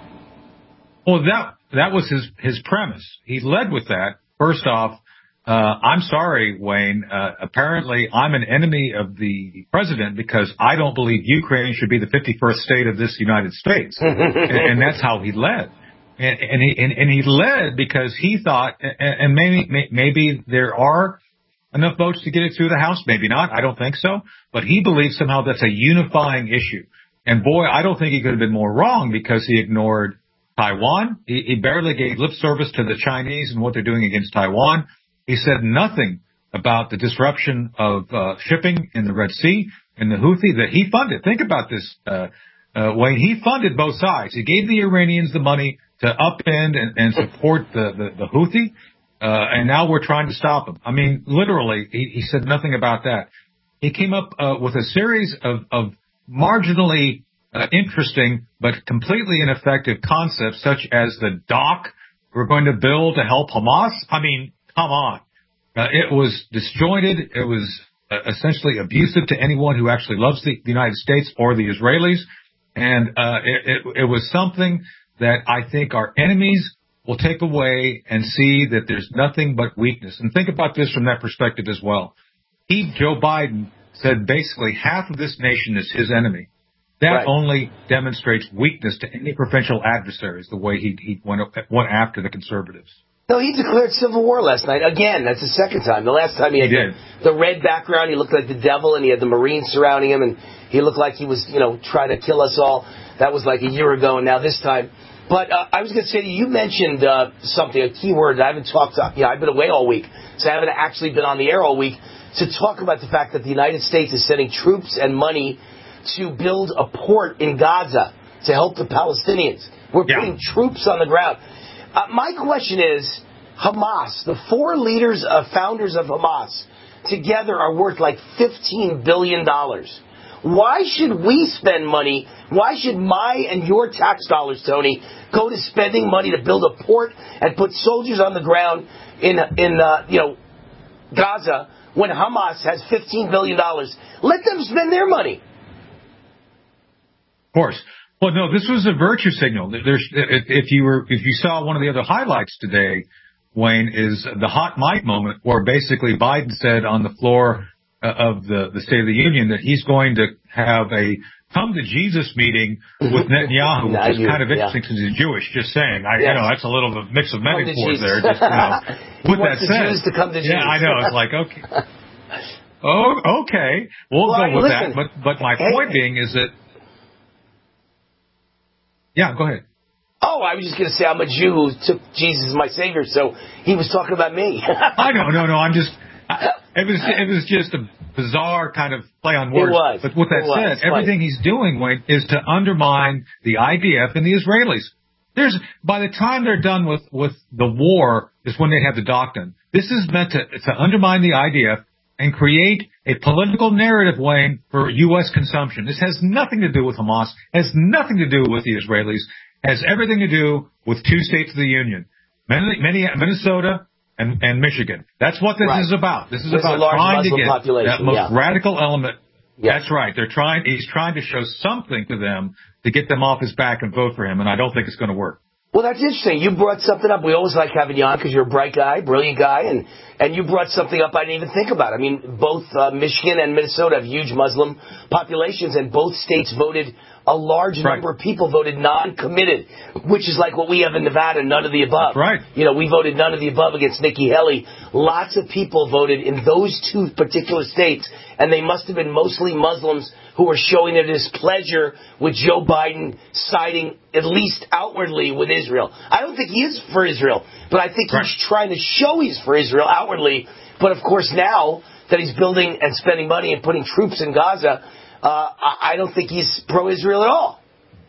Well, that that was his, his premise. He led with that. First off, uh, I'm sorry, Wayne. Uh, apparently, I'm an enemy of the president because I don't believe Ukraine should be the fifty-first state of this United States. and, and that's how he led. And, and he and, and he led because he thought, and, and maybe maybe there are enough votes to get it through the House, maybe not. I don't think so. But he believes somehow that's a unifying issue. And boy, I don't think he could have been more wrong because he ignored Taiwan. He, he barely gave lip service to the Chinese and what they're doing against Taiwan. He said nothing about the disruption of uh, shipping in the Red Sea and the Houthi that he funded. Think about this, uh, uh, Wayne. He funded both sides. He gave the Iranians the money to upend and, and support the, the, the Houthi, uh, and now we're trying to stop him. I mean, literally, he, he said nothing about that. He came up uh, with a series of, of marginally uh, interesting but completely ineffective concepts, such as the dock we're going to build to help Hamas. I mean, come on. Uh, it was disjointed. It was uh, essentially abusive to anyone who actually loves the, the United States or the Israelis, and uh, it, it, it was something that I think our enemies will take away and see that there's nothing but weakness. And think about this from that perspective as well. He, Joe Biden, said basically half of this nation is his enemy. That right. only demonstrates weakness to any potential adversaries, the way he, he went, went after the conservatives. No, he declared civil war last night. Again, that's the second time. The last time he had he the, the red background, he looked like the devil, and he had the Marines surrounding him, and he looked like he was, you know, trying to kill us all. That was like a year ago, and now this time. But uh, I was going to say to you, you mentioned uh, something, a key word that I haven't talked to. You know, I've been away all week, so I haven't actually been on the air all week to talk about the fact that the United States is sending troops and money to build a port in Gaza to help the Palestinians. We're yeah. putting troops on the ground. Uh, my question is, Hamas, the four leaders, uh, founders of Hamas, together are worth like fifteen billion dollars. Why should we spend money? Why should my and your tax dollars, Tony, go to spending money to build a port and put soldiers on the ground in, in uh, you know, Gaza when Hamas has fifteen billion dollars? Let them spend their money. Of course. Well, no, this was a virtue signal. There's, if you were, if you saw one of the other highlights today, Wayne, is the hot mic moment where basically Biden said on the floor of the, the State of the Union that he's going to have a come to Jesus meeting with Netanyahu, which is kind of interesting because yeah. he's Jewish. Just saying, I yes. you know that's a little of a mix of metaphors there. Just, you know, with that said, Jews to come to yeah, Jesus. I know. It's like okay, oh, okay, we'll, well go with listen, that. But but my hey, point being is that, yeah, go ahead. Oh, I was just going to say I'm a Jew who took Jesus as my savior, so he was talking about me. I know, no, no, I'm just. I, it was it was just a bizarre kind of play on words. It was. But with that it said, was. everything he's doing, Wayne, is to undermine the I D F and the Israelis. There's by the time they're done with, with the war is when they have the dock done. This is meant to to undermine the I D F and create a political narrative, Wayne, for U S consumption. This has nothing to do with Hamas. Has nothing to do with the Israelis. Has everything to do with two states of the Union, Minnesota and, and Michigan. That's what this right. is about. This is There's about Muslim trying to get population. that most yeah. radical element. Yeah. That's right. They're trying. He's trying to show something to them to get them off his back and vote for him. And I don't think it's going to work. Well, that's interesting. You brought something up. We always like having you on because you're a bright guy, brilliant guy, and and you brought something up I didn't even think about. I mean, both uh, Michigan and Minnesota have huge Muslim populations, and both states voted a large number right. of people voted non-committed, which is like what we have in Nevada, none of the above. Right. You know, we voted none of the above against Nikki Haley. Lots of people voted in those two particular states, and they must have been mostly Muslims who were showing their displeasure with Joe Biden siding, at least outwardly, with Israel. I don't think he is for Israel, but I think right. he's trying to show he's for Israel outwardly. But, of course, now that he's building and spending money and putting troops in Gaza, uh, I don't think he's pro-Israel at all.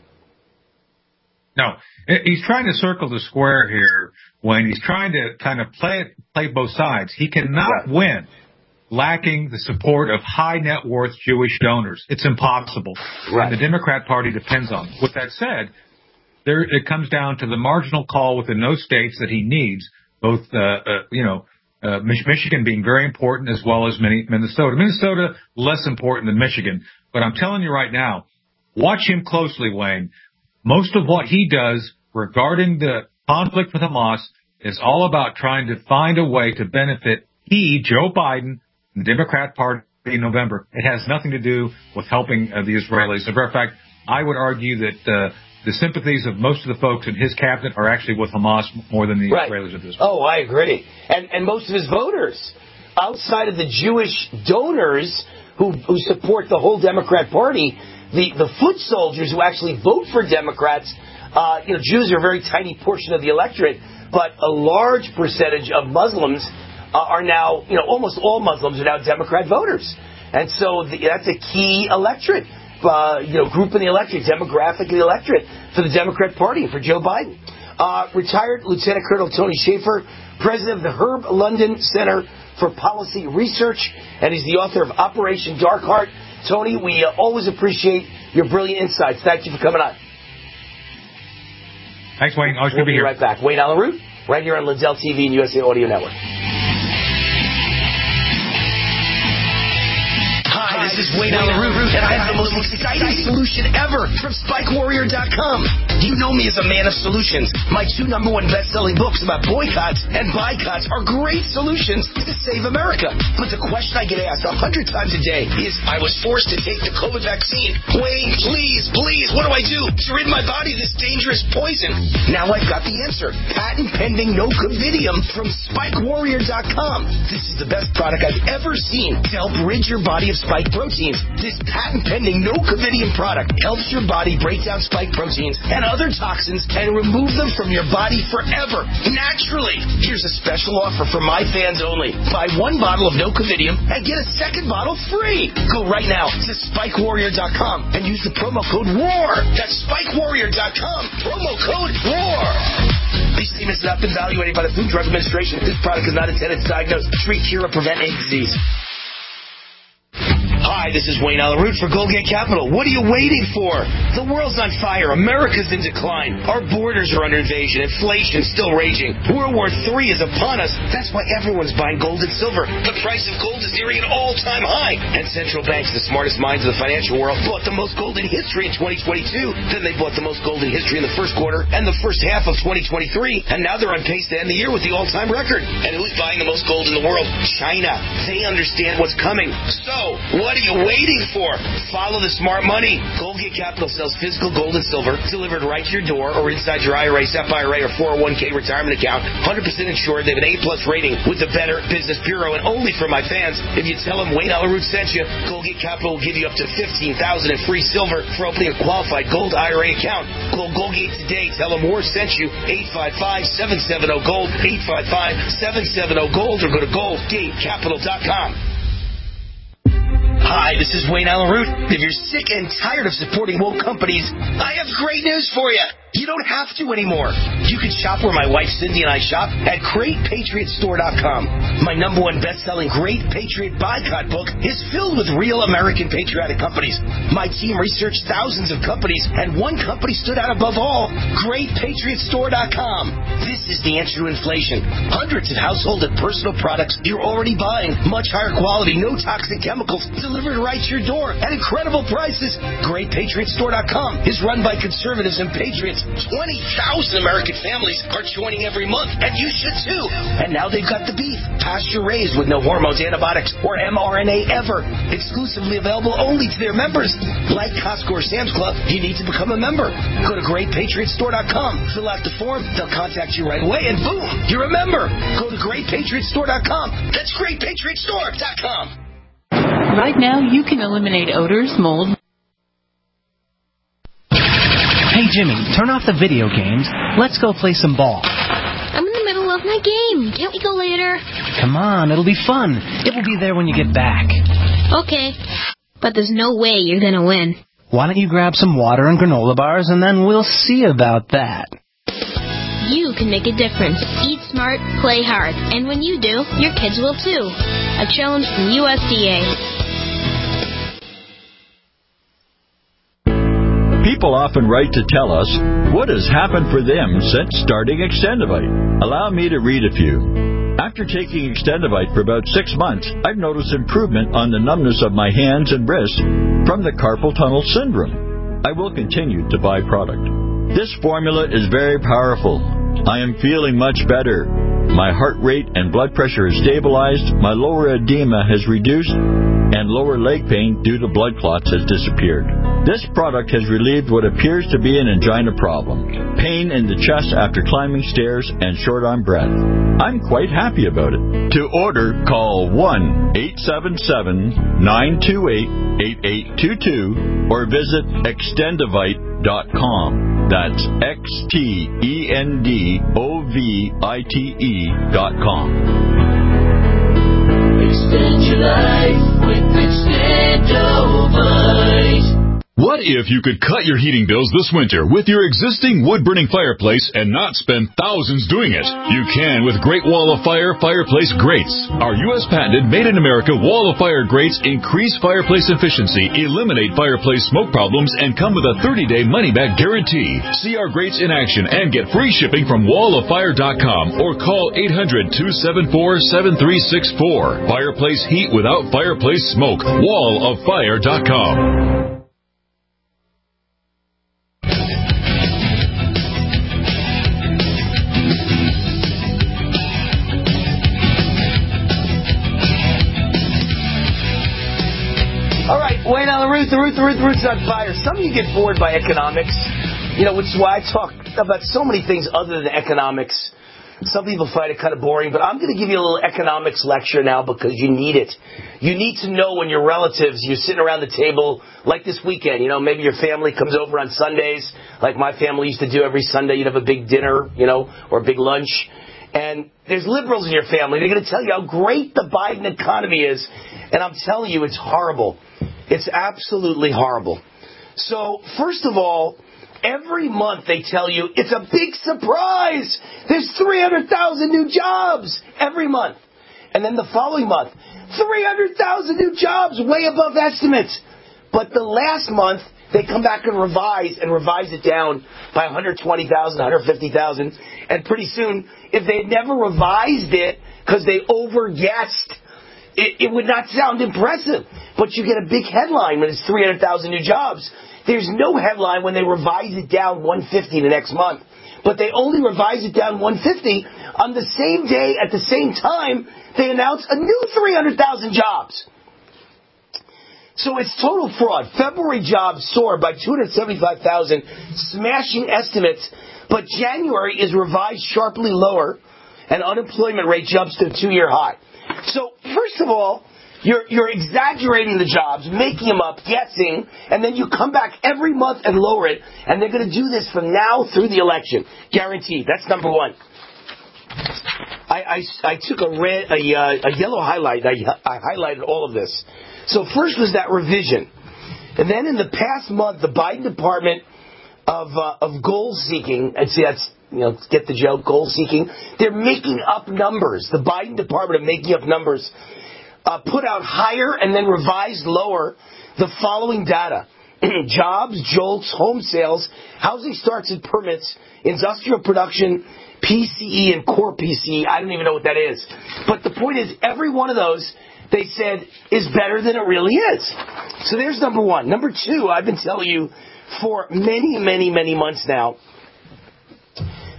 No, he's trying to circle the square here when he's trying to kind of play play both sides. He cannot right. win lacking the support of high net worth Jewish donors. It's impossible. Right. And the Democrat Party depends on it. With that said, there it comes down to the marginal call within those states that he needs, both, uh, uh, you know, uh, Michigan being very important as well as Minnesota. Minnesota, less important than Michigan. But I'm telling you right now, watch him closely, Wayne. Most of what he does regarding the conflict with Hamas is all about trying to find a way to benefit he, Joe Biden, and the Democrat Party in November. It has nothing to do with helping uh, the Israelis. As a matter of fact, I would argue that uh, the sympathies of most of the folks in his cabinet are actually with Hamas more than the right. Israelis at this point. Oh, I agree. And and most of his voters, outside of the Jewish donors who, who support the whole Democrat Party, the, the foot soldiers who actually vote for Democrats, uh, you know, Jews are a very tiny portion of the electorate, but a large percentage of Muslims uh, are now, you know, almost all Muslims are now Democrat voters. And so the, that's a key electorate, uh, you know, group in the electorate, demographic in the electorate for the Democrat Party and for Joe Biden. Uh, retired Lieutenant Colonel Tony Shaffer, president of the Herb London Center for Policy Research, and he's the author of Operation Dark Heart. Tony, we uh, always appreciate your brilliant insights. Thank you for coming on. Thanks, Wayne. Always we'll good to be here. We'll be right back. Wayne Allyn Root, right here on Lindell T V and U S A Audio Network. Hi, this is Wayne Allyn Root, and I have the most exciting solution ever from Spike Warrior dot com. You know me as a man of solutions. My two number one best-selling books about boycotts and boycotts are great solutions to save America. But the question I get asked a hundred times a day is, I was forced to take the COVID vaccine. Wayne, please, please, what do I do to rid my body of this dangerous poison? Now I've got the answer. Patent pending Nocovidium from Spike Warrior dot com. This is the best product I've ever seen to help rid your body of spike proteins. This patent pending Nocovidium product helps your body break down spike proteins and other toxins and remove them from your body forever, naturally. Here's a special offer for my fans only. Buy one bottle of Nocovidium and get a second bottle free. Go right now to Spike Warrior dot com and use the promo code WAR. That's Spike Warrior dot com. Promo code WAR. These statements have not been evaluated by the Food and Drug Administration. This product is not intended to diagnose, treat, cure, or prevent any disease. Hi, this is Wayne Allyn Root for Goldgate Capital. What are you waiting for? The world's on fire. America's in decline. Our borders are under invasion. Inflation's still raging. World War Three is upon us. That's why everyone's buying gold and silver. The price of gold is nearing an all-time high. And central banks, the smartest minds of the financial world, bought the most gold in history in twenty twenty-two. Then they bought the most gold in history in the first quarter and the first half of twenty twenty-three. And now they're on pace to end the year with the all-time record. And who's buying the most gold in the world? China. They understand what's coming. So, what are you waiting for? Follow the smart money. Goldgate Capital sells physical gold and silver delivered right to your door or inside your I R A, S E P I R A, or four oh one k retirement account. one hundred percent insured. They have an A-plus rating with the Better Business Bureau. And only for my fans, if you tell them Wayne Allyn Root sent you, Goldgate Capital will give you up to fifteen thousand dollars in free silver for opening a qualified gold I R A account. Call Goldgate today. Tell them Moore sent you. eight five five, seven seven zero, GOLD. eight five five, seven seven zero, GOLD. Or go to goldgate capital dot com. Hi, this is Wayne Allyn Root. If you're sick and tired of supporting woke companies, I have great news for you. You don't have to anymore. You can shop where my wife Cindy and I shop at great patriot store dot com. My number one best-selling Great Patriot Boycott book is filled with real American patriotic companies. My team researched thousands of companies, and one company stood out above all, great patriot store dot com. This is the answer to inflation. Hundreds of household and personal products you're already buying. Much higher quality, no toxic chemicals, delivered right to your door at incredible prices. great patriot store dot com is run by conservatives and patriots twenty thousand American families are joining every month, and you should too. And now they've got the beef, pasture-raised with no hormones, antibiotics, or M R N A ever. Exclusively available only to their members. Like Costco or Sam's Club, you need to become a member. Go to great patriot store dot com, fill out the form, they'll contact you right away, and boom, you're a member. Go to great patriot store dot com. That's great patriot store dot com. Right now, you can eliminate odors, mold. Hey, Jimmy, turn off the video games. Let's go play some ball. I'm in the middle of my game. Can't we go later? Come on, it'll be fun. It will be there when you get back. Okay, but there's no way you're going to win. Why don't you grab some water and granola bars, and then we'll see about that. You can make a difference. Eat smart, play hard. And when you do, your kids will too. A challenge from U S D A. People often write to tell us what has happened for them since starting Extendivite. Allow me to read a few. After taking Extendivite for about six months, I've noticed improvement on the numbness of my hands and wrists from the carpal tunnel syndrome. I will continue to buy product. This formula is very powerful. I am feeling much better. My heart rate and blood pressure is stabilized, my lower edema has reduced, and lower leg pain due to blood clots has disappeared. This product has relieved what appears to be an angina problem, pain in the chest after climbing stairs, and short on breath. I'm quite happy about it. To order, call one eight seven seven, nine two eight, eight eight two two or visit extendivite dot com. That's X T E N D O V I T E dot com. Extend your life with Extendivite. What if you could cut your heating bills this winter with your existing wood-burning fireplace and not spend thousands doing it? You can with Great Wall of Fire Fireplace Grates. Our U S patented made-in-America Wall of Fire grates increase fireplace efficiency, eliminate fireplace smoke problems, and come with a thirty-day money-back guarantee. See our grates in action and get free shipping from wall of fire dot com or call eight hundred, two seven four, seven three six four. Fireplace heat without fireplace smoke. wall of fire dot com. Wait on the Ruth, the Ruth, the Ruth, the Ruth's on fire. Some of you get bored by economics, you know, which is why I talk about so many things other than economics. Some people find it kind of boring, but I'm going to give you a little economics lecture now because you need it. You need to know when your relatives, you're sitting around the table like this weekend. You know, maybe your family comes over on Sundays, like my family used to do every Sunday. You'd have a big dinner, you know, or a big lunch. And there's liberals in your family. They're going to tell you how great the Biden economy is. And I'm telling you, it's horrible. It's absolutely horrible. So, first of all, every month they tell you it's a big surprise. There's three hundred thousand new jobs every month. And then the following month, three hundred thousand new jobs, way above estimates. But the last month, they come back and revise and revise it down by one hundred twenty thousand, one hundred fifty thousand. And pretty soon, if they had never revised it because they over-guessed, It, it would not sound impressive, but you get a big headline when it's three hundred thousand new jobs. There's no headline when they revise it down one hundred fifty the next month. But they only revise it down one hundred fifty on the same day, at the same time, they announce a new three hundred thousand jobs. So it's total fraud. February jobs soared by two hundred seventy-five thousand, smashing estimates, but January is revised sharply lower, and unemployment rate jumps to a two-year high. So, first of all, you're, you're exaggerating the jobs, making them up, guessing, and then you come back every month and lower it, and they're going to do this from now through the election. Guaranteed. That's number one. I, I, I took a red, a, uh, a yellow highlight. I, I highlighted all of this. So first was that revision. And then in the past month, the Biden Department of, uh, of goal seeking, and see, that's, you know, get the joke, goal seeking. They're making up numbers. The Biden Department of making up numbers uh, put out higher and then revised lower the following data. Jobs, jolts, home sales, housing starts and permits, industrial production, P C E and core P C E. I don't even know what that is. But the point is, every one of those, they said, is better than it really is. So there's number one. Number two, I've been telling you for many, many, many months now,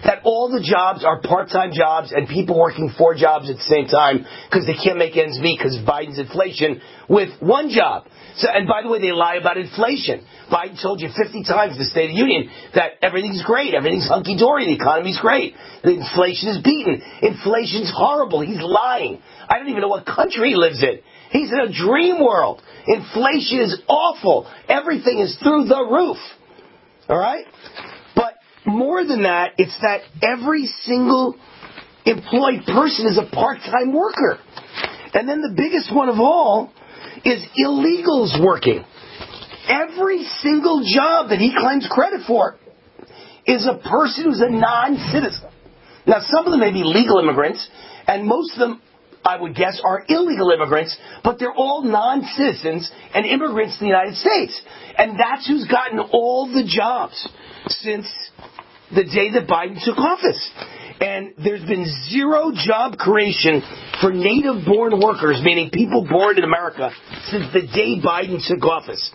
that all the jobs are part-time jobs and people working four jobs at the same time because they can't make ends meet because of Biden's inflation with one job. So, and by the way, they lie about inflation. Biden told you fifty times in the State of the Union that everything's great, everything's hunky-dory, the economy's great, the inflation is beaten. Inflation's horrible. He's lying. I don't even know what country he lives in. He's in a dream world. Inflation is awful. Everything is through the roof. All right? But more than that, it's that every single employed person is a part-time worker. And then the biggest one of all is illegals working. Every single job that he claims credit for is a person who's a non-citizen. Now, some of them may be legal immigrants, and most of them, I would guess, are illegal immigrants, but they're all non-citizens and immigrants to the United States. And that's who's gotten all the jobs since the day that Biden took office. And there's been zero job creation for native-born workers, meaning people born in America, since the day Biden took office.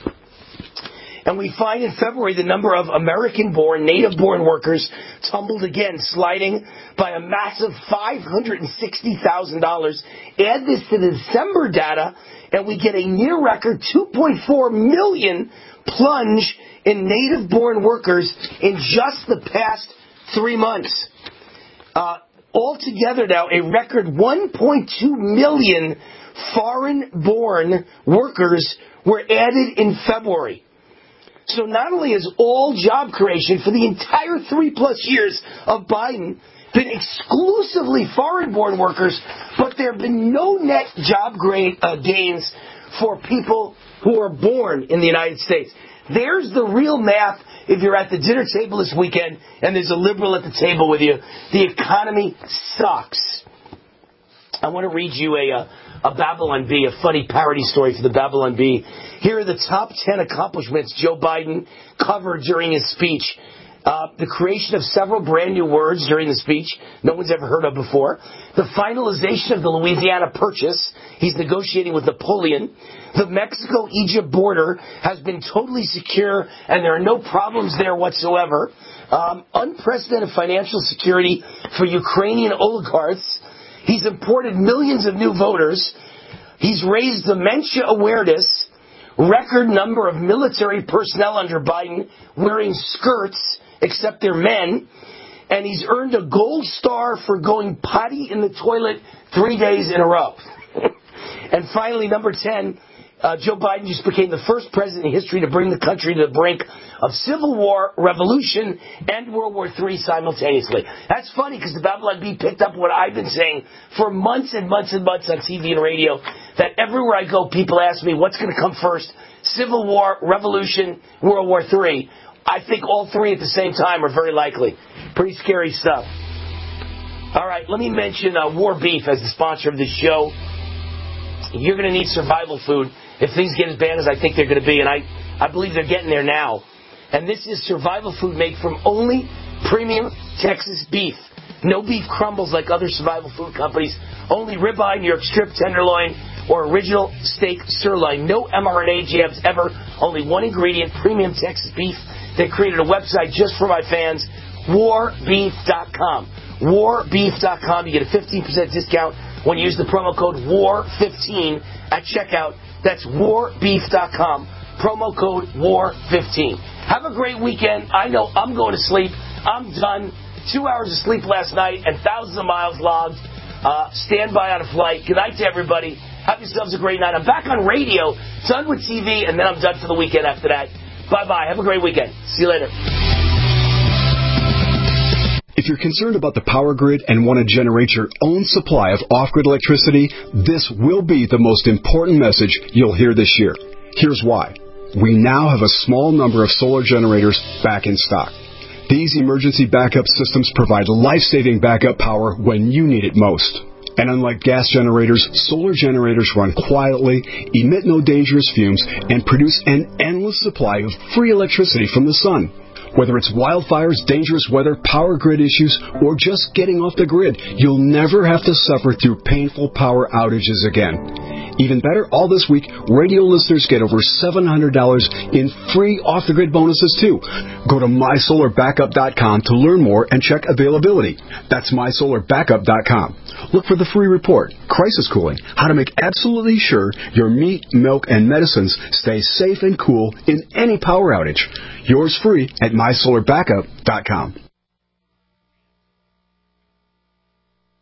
And we find in February the number of American-born, native-born workers tumbled again, sliding by a massive five hundred sixty thousand dollars. Add this to the December data, and we get a near-record two point four million plunge in native-born workers in just the past three months. Uh, altogether now, a record one point two million foreign-born workers were added in February. So not only has all job creation for the entire three-plus years of Biden been exclusively foreign-born workers, but there have been no net job grade, uh, gains for people who are born in the United States. There's the real math if you're at the dinner table this weekend and there's a liberal at the table with you. The economy sucks. I want to read you a, a, a Babylon Bee, a funny parody story for the Babylon Bee. Here are the top ten accomplishments Joe Biden covered during his speech. Uh, the creation of several brand new words during the speech no one's ever heard of before. The finalization of the Louisiana Purchase. He's negotiating with Napoleon. The Mexico-Egypt border has been totally secure and there are no problems there whatsoever. Um, unprecedented financial security for Ukrainian oligarchs. He's imported millions of new voters. He's raised dementia awareness. Record number of military personnel under Biden wearing skirts, except they're men. And he's earned a gold star for going potty in the toilet three days in a row. And finally, number ten, uh, Joe Biden just became the first president in history to bring the country to the brink of civil war, revolution, and World War Three simultaneously. That's funny because the Babylon Bee picked up what I've been saying for months and months and months on T V and radio, that everywhere I go, people ask me, what's going to come first? Civil war, revolution, World War Three. I think all three at the same time are very likely. Pretty scary stuff. All right, let me mention uh, War Beef as the sponsor of this show. You're going to need survival food if things get as bad as I think they're going to be, and I, I believe they're getting there now. And this is survival food made from only premium Texas beef. No beef crumbles like other survival food companies. Only ribeye, New York strip, tenderloin, or original steak sirloin. No M R N A jabs ever. Only one ingredient, premium Texas beef. They created a website just for my fans, war beef dot com. war beef dot com. You get a fifteen percent discount when you use the promo code war fifteen at checkout. That's war beef dot com. Promo code war fifteen. Have a great weekend. I know I'm going to sleep. I'm done. Two hours of sleep last night and thousands of miles logged. Uh, stand by on a flight. Good night to everybody. Have yourselves a great night. I'm back on radio, done with T V, and then I'm done for the weekend after that. Bye-bye. Have a great weekend. See you later. If you're concerned about the power grid and want to generate your own supply of off-grid electricity, this will be the most important message you'll hear this year. Here's why. We now have a small number of solar generators back in stock. These emergency backup systems provide life-saving backup power when you need it most. And unlike gas generators, solar generators run quietly, emit no dangerous fumes, and produce an endless supply of free electricity from the sun. Whether it's wildfires, dangerous weather, power grid issues, or just getting off the grid, you'll never have to suffer through painful power outages again. Even better, all this week, radio listeners get over seven hundred dollars in free off-the-grid bonuses, too. Go to my solar backup dot com to learn more and check availability. That's my solar backup dot com. Look for the free report, Crisis Cooling, how to make absolutely sure your meat, milk, and medicines stay safe and cool in any power outage. Yours free at my solar backup dot com.